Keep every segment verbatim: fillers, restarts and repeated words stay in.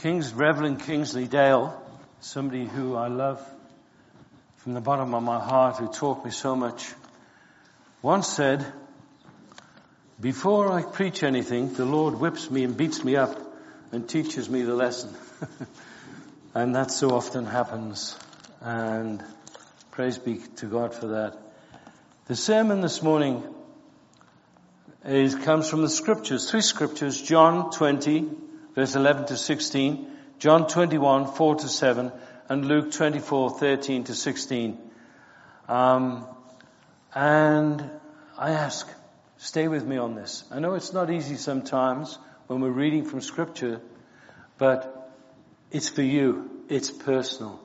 King's Reverend Kingsley Dale, somebody who I love from the bottom of my heart, who taught me so much, once said, "Before I preach anything, the Lord whips me and beats me up and teaches me the lesson." And that so often happens. And praise be to God for that. The sermon this morning is, comes from the scriptures, three scriptures, John twenty, verse eleven to sixteen, John twenty-one, four to seven, and Luke twenty-four, thirteen to sixteen. Um, and I ask, stay with me on this. I know it's not easy sometimes when we're reading from scripture, but it's for you. It's personal.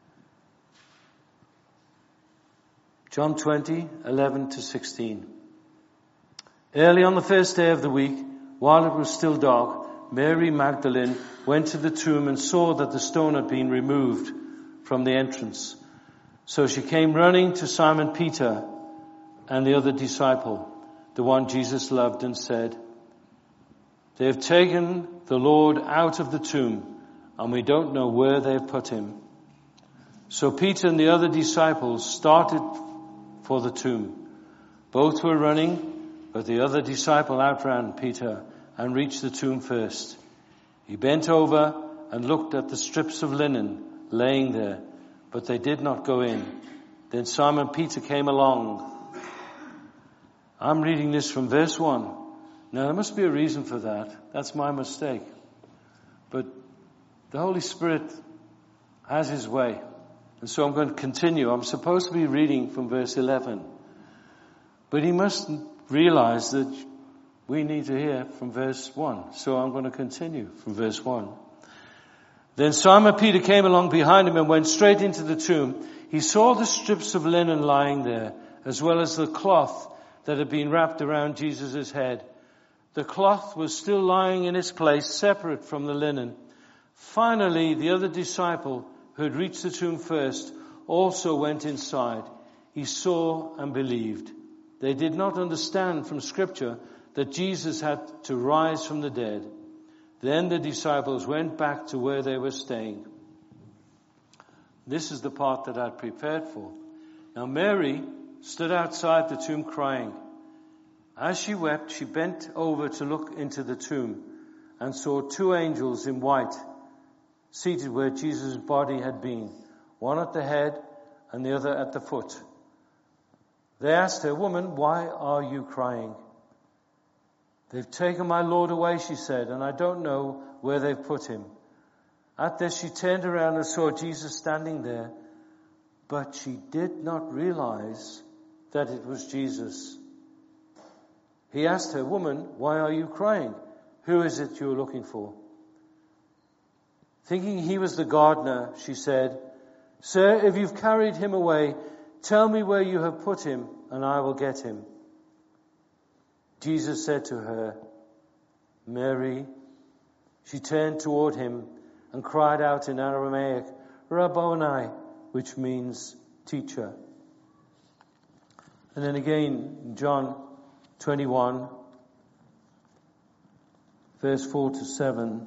John twenty, eleven to sixteen. Early on the first day of the week, while it was still dark, Mary Magdalene went to the tomb and saw that the stone had been removed from the entrance. So she came running to Simon Peter and the other disciple, the one Jesus loved, and said, "They have taken the Lord out of the tomb, and we don't know where they have put him." So Peter and the other disciples started for the tomb. Both were running, but the other disciple outran Peter and reached the tomb first. He bent over and looked at the strips of linen laying there, but they did not go in. Then Simon Peter came along. I'm reading this from verse one. Now there must be a reason for that. That's my mistake. But the Holy Spirit has his way. And so I'm going to continue. I'm supposed to be reading from verse eleven. But he must realize that we need to hear from verse one. So I'm going to continue from verse one. Then Simon Peter came along behind him and went straight into the tomb. He saw the strips of linen lying there, as well as the cloth that had been wrapped around Jesus' head. The cloth was still lying in its place, separate from the linen. Finally, the other disciple, who had reached the tomb first, also went inside. He saw and believed. They did not understand from Scripture that Jesus had to rise from the dead. Then the disciples went back to where they were staying. This is the part that I'd prepared for. Now Mary stood outside the tomb crying. As she wept, she bent over to look into the tomb and saw two angels in white seated where Jesus' body had been, one at the head and the other at the foot. They asked her, "Woman, why are you crying?" "They've taken my Lord away," she said, "and I don't know where they've put him." At this, she turned around and saw Jesus standing there, but she did not realize that it was Jesus. He asked her, "Woman, why are you crying? Who is it you're looking for?" Thinking he was the gardener, she said, "Sir, if you've carried him away, tell me where you have put him, and I will get him." Jesus said to her, "Mary." She turned toward him and cried out in Aramaic, "Rabboni," which means teacher. And then again, in John twenty-one, verse four to seven.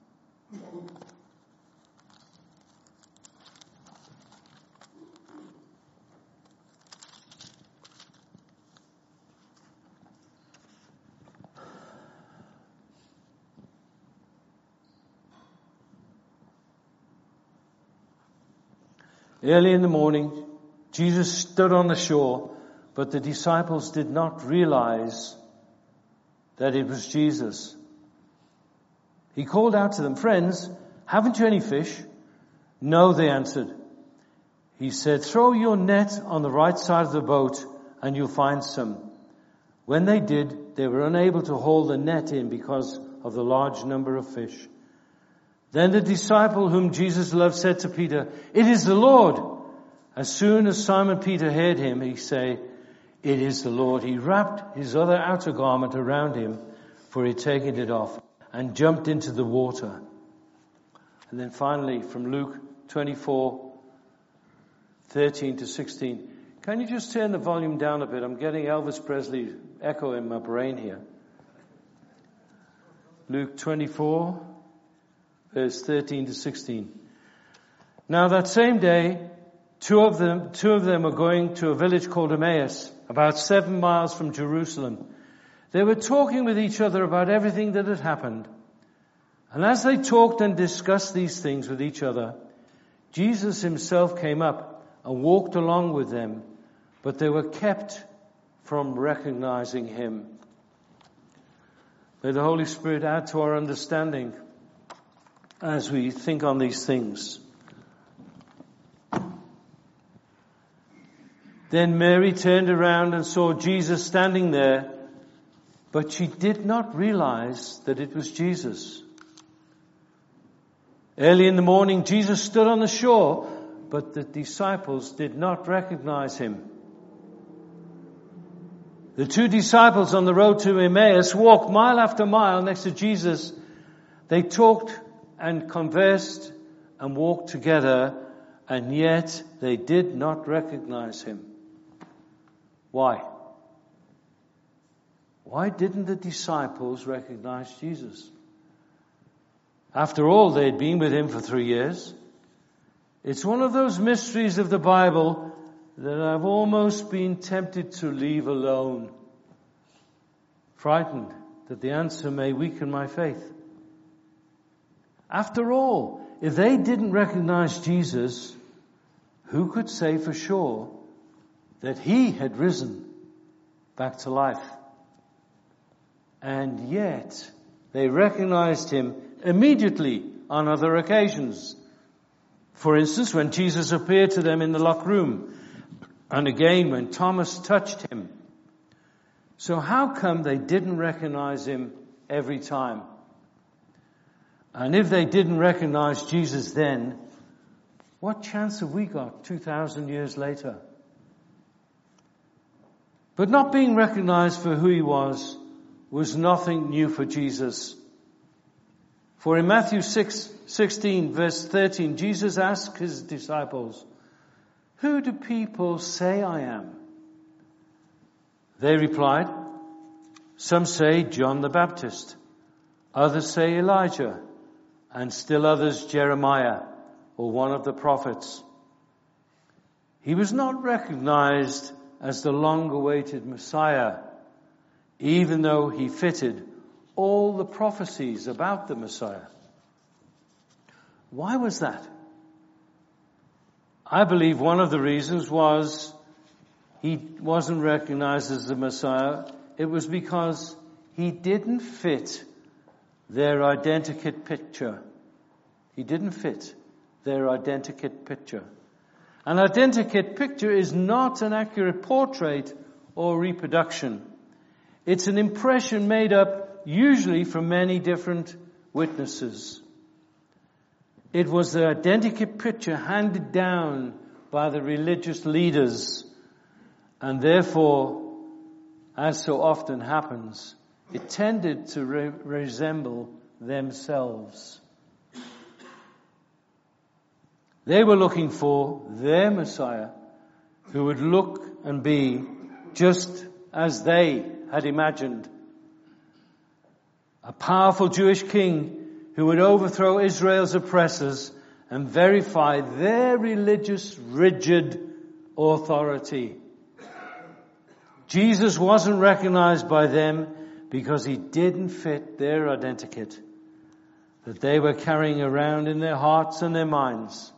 Early in the morning, Jesus stood on the shore, but the disciples did not realize that it was Jesus. He called out to them, "Friends, haven't you any fish?" "No," they answered. He said, "Throw your net on the right side of the boat and you'll find some." When they did, they were unable to haul the net in because of the large number of fish. Then the disciple whom Jesus loved said to Peter, "It is the Lord." As soon as Simon Peter heard him, he said, "It is the Lord." He wrapped his other outer garment around him, for he had taken it off, and jumped into the water. And then finally from Luke twenty-four, thirteen to sixteen. Can you just turn the volume down a bit? I'm getting Elvis Presley echo in my brain here. Luke twenty-four, verse thirteen to sixteen. Now that same day, two of them, two of them were going to a village called Emmaus, about seven miles from Jerusalem. They were talking with each other about everything that had happened. And as they talked and discussed these things with each other, Jesus himself came up and walked along with them, but they were kept from recognizing him. May the Holy Spirit add to our understanding as we think on these things. Then Mary turned around and saw Jesus standing there, but she did not realize that it was Jesus. Early in the morning, Jesus stood on the shore, but the disciples did not recognize him. The two disciples on the road to Emmaus walked mile after mile next to Jesus. They talked and conversed and walked together, and yet they did not recognize him. Why? Why didn't the disciples recognize Jesus? After all, they'd been with him for three years. It's one of those mysteries of the Bible that I've almost been tempted to leave alone, frightened that the answer may weaken my faith. After all, if they didn't recognize Jesus, who could say for sure that he had risen back to life? And yet, they recognized him immediately on other occasions. For instance, when Jesus appeared to them in the locked room, and again when Thomas touched him. So how come they didn't recognize him every time? And if they didn't recognize Jesus then, what chance have we got two thousand years later? But not being recognized for who he was was nothing new for Jesus. For in Matthew six sixteen, verse thirteen, Jesus asked his disciples, "Who do people say I am?" They replied, "Some say John the Baptist, others say Elijah, and still others Jeremiah or one of the prophets." He was not recognized as the long-awaited Messiah, even though he fitted all the prophecies about the Messiah. Why was that? I believe one of the reasons was he wasn't recognized as the Messiah. It was because he didn't fit their identikit picture. He didn't fit their identikit picture. An identikit picture is not an accurate portrait or reproduction. It's an impression made up usually from many different witnesses. It was the identikit picture handed down by the religious leaders, and therefore, as so often happens, it tended to re- resemble themselves. They were looking for their Messiah, who would look and be just as they had imagined. A powerful Jewish king who would overthrow Israel's oppressors and verify their religious, rigid authority. Jesus wasn't recognized by them because he didn't fit their identikit that they were carrying around in their hearts and their minds.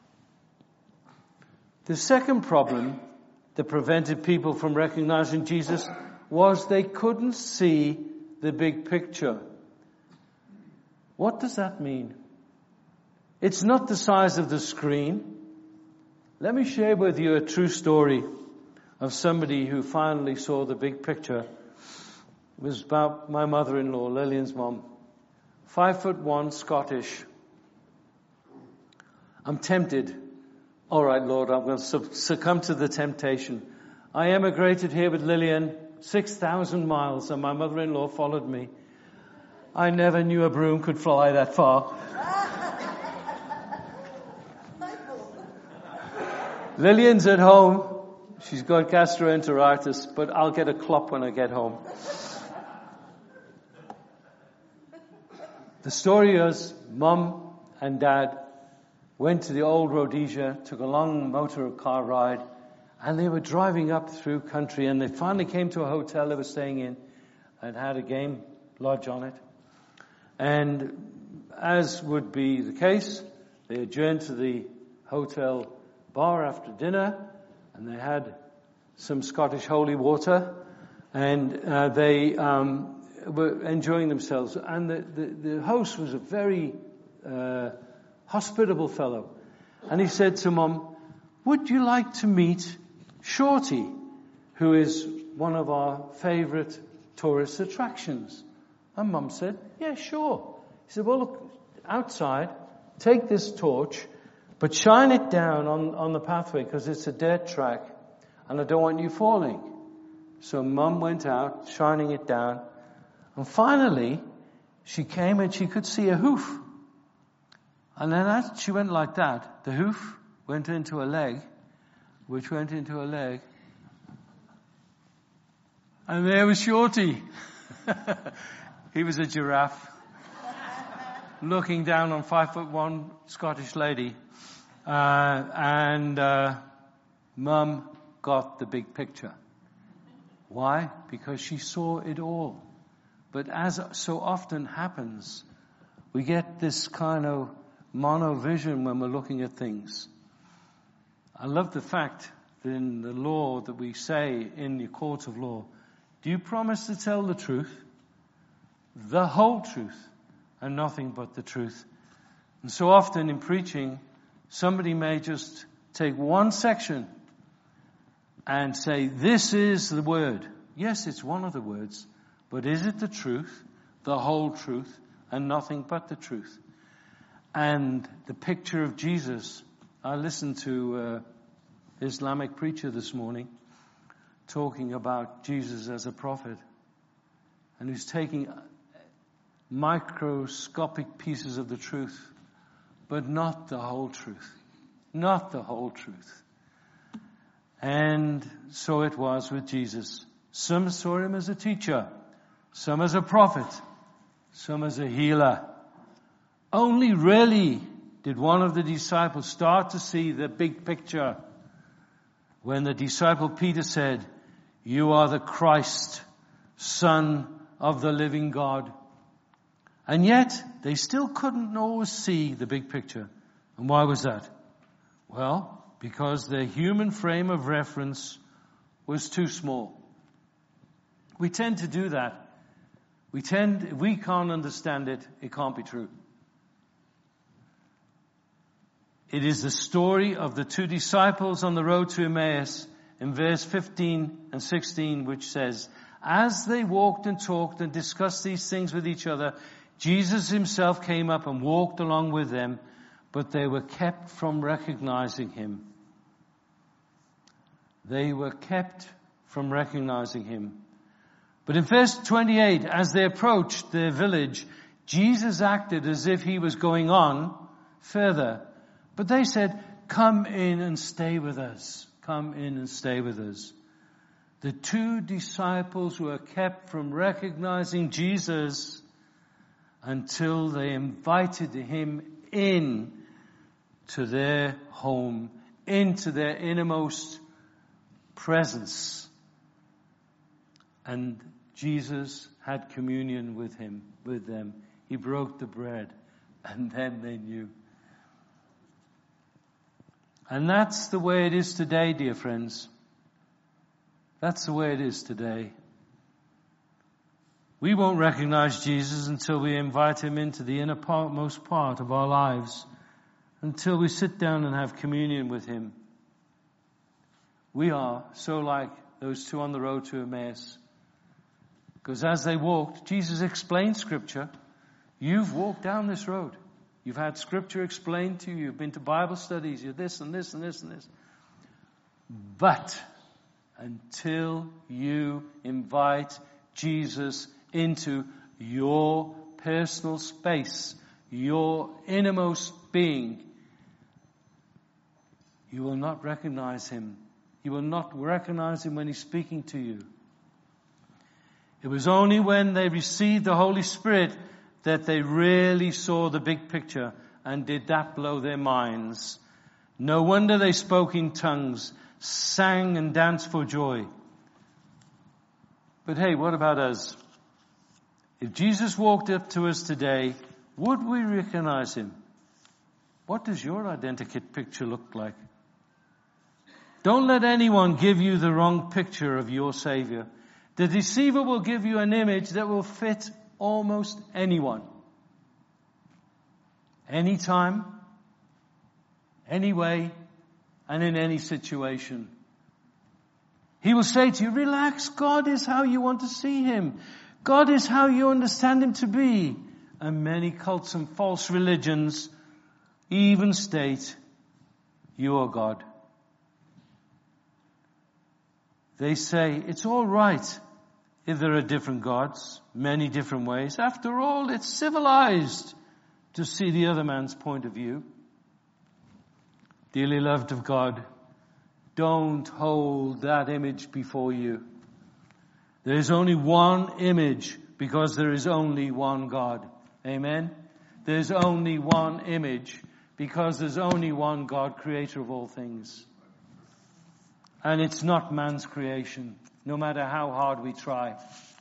The second problem that prevented people from recognizing Jesus was they couldn't see the big picture. What does that mean? It's not the size of the screen. Let me share with you a true story of somebody who finally saw the big picture. It was about my mother-in-law, Lillian's mom. Five foot one, Scottish. I'm tempted. All right, Lord, I'm going to succumb to the temptation. I emigrated here with Lillian, six thousand miles, and my mother-in-law followed me. I never knew a broom could fly that far. Lillian's at home. She's got gastroenteritis, but I'll get a clop when I get home. The story is, Mum and Dad went to the old Rhodesia, took a long motor car ride, and they were driving up through country, and they finally came to a hotel they were staying in and had a game lodge on it. And as would be the case, they adjourned to the hotel bar after dinner, and they had some Scottish holy water, and uh, they um, were enjoying themselves. And the, the, the host was a very uh, hospitable fellow. And he said to Mum, "Would you like to meet Shorty, who is one of our favourite tourist attractions?" And Mum said, "Yeah, sure." He said, "Well, look, outside, take this torch, but shine it down on, on the pathway because it's a dirt track and I don't want you falling." So Mum went out, shining it down, and finally she came and she could see a hoof. And then as she went like that, the hoof went into a leg, which went into a leg, and there was Shorty. He was a giraffe, looking down on five foot one Scottish lady. Uh, and uh, Mum got the big picture. Why? Because she saw it all. But as so often happens, we get this kind of mono-vision when we're looking at things. I love the fact that in the law that we say in the court of law, do you promise to tell the truth, the whole truth, and nothing but the truth? And so often in preaching, somebody may just take one section and say, this is the word. Yes, it's one of the words, but is it the truth, the whole truth, and nothing but the truth? And the picture of Jesus, I listened to uh, Islamic preacher this morning talking about Jesus as a prophet, and who's taking microscopic pieces of the truth, but not the whole truth. Not the whole truth. And so it was with Jesus. Some saw him as a teacher, some as a prophet, some as a healer. Only really did one of the disciples start to see the big picture when the disciple Peter said, "You are the Christ, Son of the living God." And yet, they still couldn't always see the big picture. And why was that? Well, because their human frame of reference was too small. We tend to do that. We tend, if we can't understand it, it can't be true. It is the story of the two disciples on the road to Emmaus in verse fifteen and sixteen, which says, "As they walked and talked and discussed these things with each other, Jesus himself came up and walked along with them, but they were kept from recognizing him." They were kept from recognizing him. But in verse twenty-eight, as they approached their village, Jesus acted as if he was going on further. But they said, "Come in and stay with us. Come in and stay with us." The two disciples were kept from recognizing Jesus until they invited him in to their home, into their innermost presence. And Jesus had communion with him, with them. He broke the bread, and then they knew. And that's the way it is today, dear friends. That's the way it is today. We won't recognize Jesus until we invite him into the innermost part of our lives, until we sit down and have communion with him. We are so like those two on the road to Emmaus. Because as they walked, Jesus explained Scripture. You've walked down this road. You've had Scripture explained to you. You've been to Bible studies. You're this and this and this and this. But until you invite Jesus into your personal space, your innermost being, you will not recognize him. You will not recognize him when he's speaking to you. It was only when they received the Holy Spirit that they really saw the big picture and did that blow their minds? No wonder they spoke in tongues, sang and danced for joy. But hey, what about us? If Jesus walked up to us today, would we recognize him? What does your identikit picture look like? Don't let anyone give you the wrong picture of your Savior. The deceiver will give you an image that will fit almost anyone. Anytime, any way, and in any situation. He will say to you, relax, God is how you want to see him. God is how you understand him to be. And many cults and false religions even state, you are God. They say, it's all right if there are different gods, many different ways. After all, it's civilized to see the other man's point of view. Dearly loved of God, don't hold that image before you. There is only one image because there is only one God. Amen? There's only one image because there's only one God, creator of all things. And it's not man's creation, no matter how hard we try.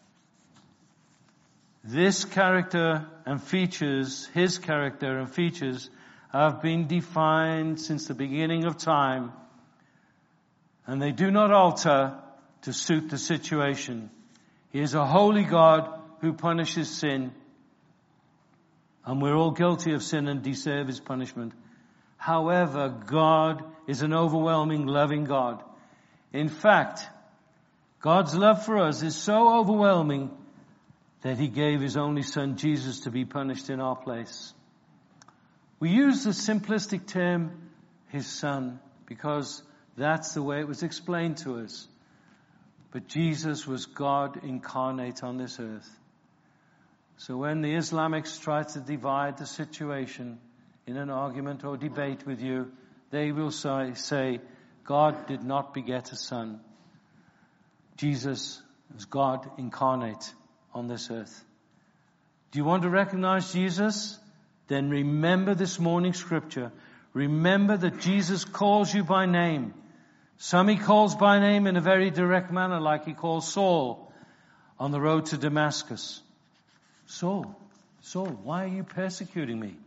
This character and features, his character and features, have been defined since the beginning of time, and they do not alter to suit the situation. He is a holy God who punishes sin, and we're all guilty of sin and deserve his punishment. However, God is an overwhelming, loving God. In fact, God's love for us is so overwhelming that he gave his only son Jesus to be punished in our place. We use the simplistic term, his son, because that's the way it was explained to us. But Jesus was God incarnate on this earth. So when the Islamics try to divide the situation in an argument or debate with you, they will say, say God did not beget a son. Jesus is God incarnate on this earth. Do you want to recognize Jesus? Then remember this morning's scripture. Remember that Jesus calls you by name. Some he calls by name in a very direct manner, like he calls Saul on the road to Damascus. Saul, Saul, why are you persecuting me?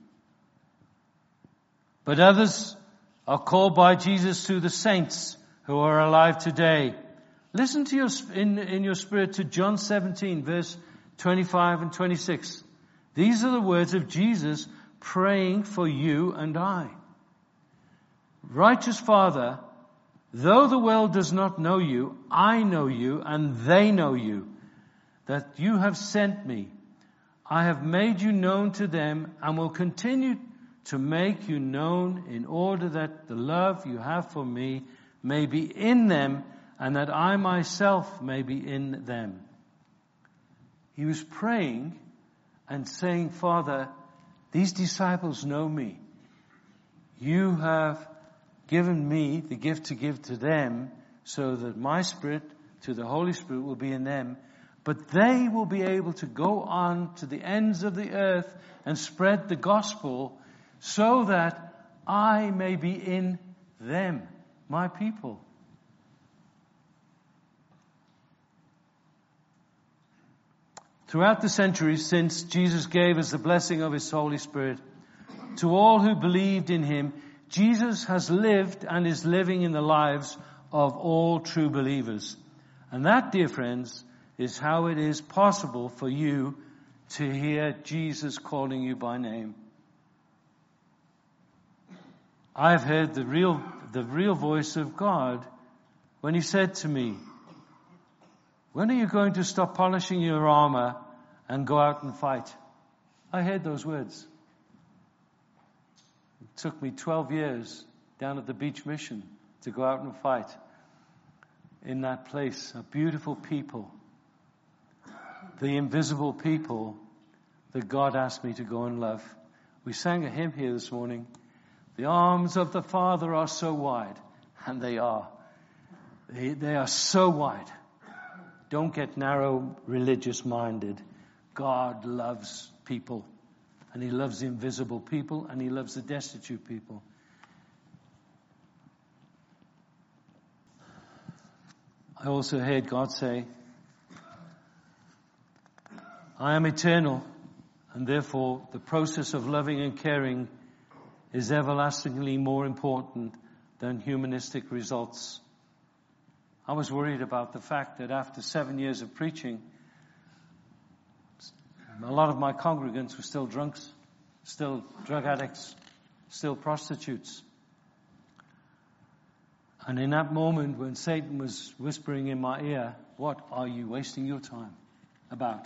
But others are called by Jesus to the saints who are alive today. Listen to your, in, in your spirit to John seventeen, verse twenty-five and twenty-six. These are the words of Jesus praying for you and I. Righteous Father, though the world does not know you, I know you and they know you, that you have sent me. I have made you known to them and will continue to make you known in order that the love you have for me may be in them and that I myself may be in them. He was praying and saying, Father, these disciples know me. You have given me the gift to give to them so that my spirit to the Holy Spirit will be in them. But they will be able to go on to the ends of the earth and spread the gospel so that I may be in them, my people. Throughout the centuries since Jesus gave us the blessing of his Holy Spirit, to all who believed in him, Jesus has lived and is living in the lives of all true believers. And that, dear friends, is how it is possible for you to hear Jesus calling you by name. I've heard the real, the real voice of God when he said to me, when are you going to stop polishing your armor and go out and fight? I heard those words. It took me twelve years down at the beach mission to go out and fight in that place. A beautiful people. The invisible people that God asked me to go and love. We sang a hymn here this morning. The arms of the Father are so wide. And they are. They, they are so wide. Don't get narrow religious minded. God loves people. and he loves the invisible people, and he loves the destitute people. I also heard God say, I am eternal, and therefore the process of loving and caring is everlastingly more important than humanistic results. I was worried about the fact that after seven years of preaching, a lot of my congregants were still drunks, still drug addicts, still prostitutes. And in that moment when Satan was whispering in my ear, what are you wasting your time about?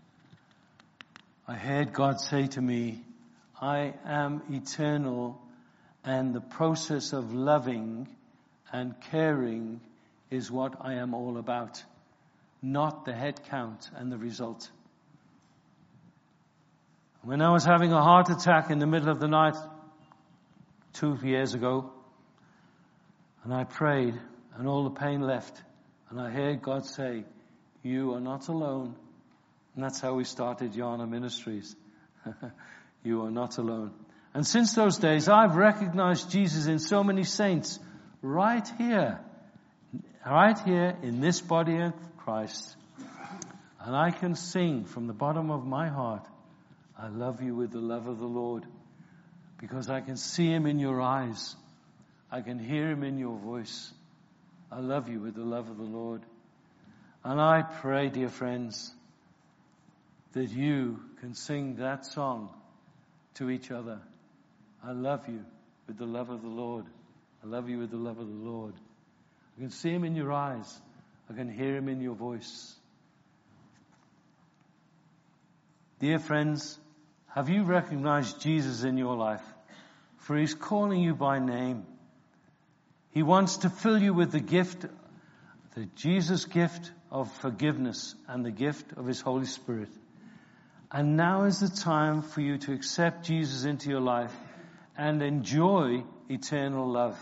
I heard God say to me, I am eternal, and the process of loving and caring is what I am all about, not the head count and the result. When I was having a heart attack in the middle of the night two years ago, and I prayed, and all the pain left, and I heard God say, you are not alone. And that's how we started Yana Ministries. You are not alone. And since those days, I've recognized Jesus in so many saints right here, right here in this body of Christ. And I can sing from the bottom of my heart, I love you with the love of the Lord, because I can see him in your eyes. I can hear him in your voice. I love you with the love of the Lord. And I pray, dear friends, that you can sing that song to each other. I love you with the love of the Lord. I love you with the love of the Lord. I can see him in your eyes. I can hear him in your voice. Dear friends, have you recognized Jesus in your life? For he's calling you by name. He wants to fill you with the gift, the Jesus gift of forgiveness and the gift of his Holy Spirit. And now is the time for you to accept Jesus into your life and enjoy eternal love.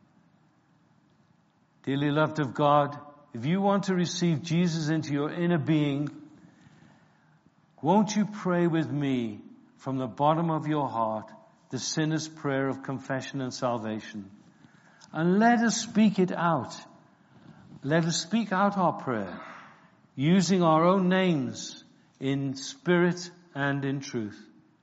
Dearly loved of God, if you want to receive Jesus into your inner being, won't you pray with me from the bottom of your heart the sinner's prayer of confession and salvation? And let us speak it out. Let us speak out our prayer using our own names in spirit and in truth.